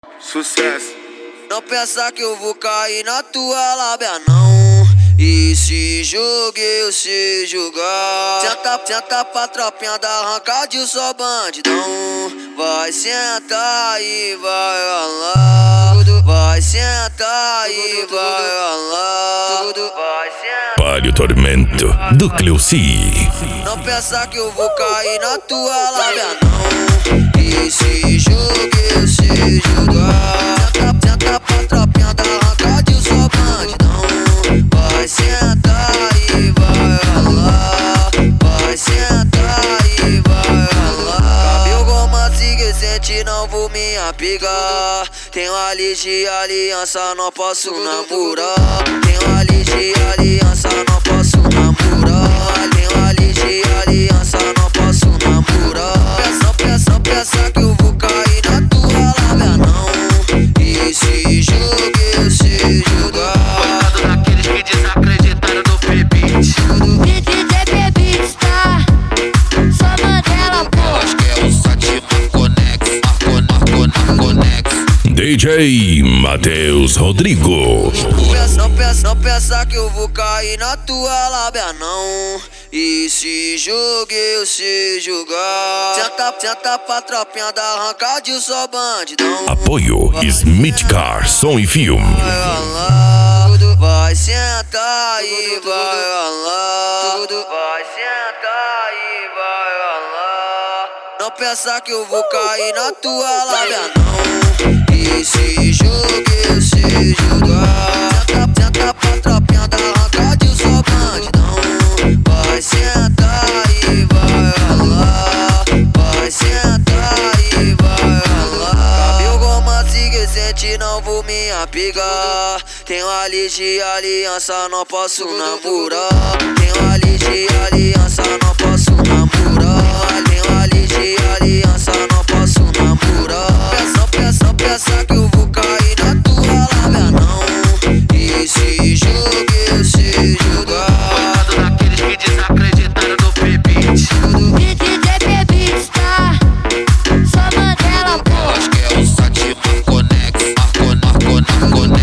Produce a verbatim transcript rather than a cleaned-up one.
Sucesso. Não pensa que eu vou cair na tua lábia, não. E se jogo eu sei jogar. Senta, senta pra tropinha da arrancadinho, só bandidão. Vai sentar e vai ralar. Vai sentar e vai ralar. Vai sentar. Palio Tormento do Cleuci. Não pensa que eu vou cair na tua lábia, não. E se jogo eu sei jogar. Senta, senta pra tropinha da arrancadinho, só bandidão. Vai sentar e vai ralar. Vai sentar e vai ralar. Cabelo romance que sente, não vou me apegar. Tenho a lista de aliança, não posso namorar. Tenho a lista de aliança, não posso namorar. Tenho a lista de aliança, não posso namorar. Pensa, pensa, pensa que eu vou cair na tua lábia, não. E se jogo eu sei jogar. Coitado daqueles que desacreditaram no P-Beat. D J P-Beat, tá? Só Mandela, pô. Acho que é o Sati Marconex. Marconex, Marconex. D J Matheus Rodrigo. Não pensa, não pensa que eu vou cair na tua lábia, não. E se jogo eu sei jogar. Senta, senta pra tropinha da arrancadinho, só bandidão. Apoio Smith Car, som e filme. Vai ralar, vai sentar e vai ralar. Vai sentar e vai ralar. Não pensa que eu vou cair na tua lábia, não. E se jogo eu sei jogar. Senta, senta pra tropinha da arrancadinho, só bandidão. Vai sentar e vai ralar. Vai sentar e vai ralar. Cabelo romance que sente, não vou me apegar. Tenho a lista de aliança, não posso namorar. Tenho a lista de aliança, não posso namorar. Tenho a lista de aliança, não posso namorar. Pensa, pensa, pensa que eu vou cair na tua lábia, não. E se jogo eu sei jogar. Coitado daqueles que desacreditaram no P-Beat. D J P-Beat, tá? Só Mandela, pô. Acho que é o Sati Marconex. Marconex, Marconex.